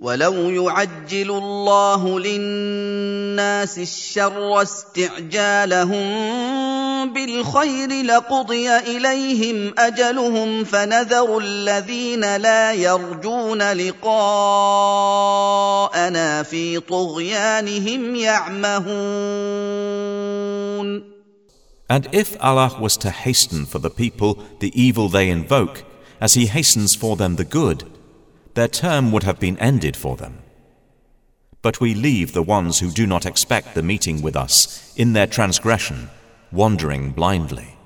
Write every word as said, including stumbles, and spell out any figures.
وَلَوْ يُعَجِّلُ اللَّهُ لِلنَّاسِ الشَّرَّ اسْتِعْجَالَهُم بِالْخَيْرِ لَقُضِيَ إِلَيْهِمْ أَجَلُهُمْ فَنَذَرُ الَّذِينَ لَا يَرْجُونَ لِقَاءَنَا فِي طُغْيَانِهِمْ يَعْمَهُونَ. And if Allah was to hasten for the people the evil they invoke, as He hastens for them the good, their term would have been ended for them. But we leave the ones who do not expect the meeting with us in their transgression, wandering blindly.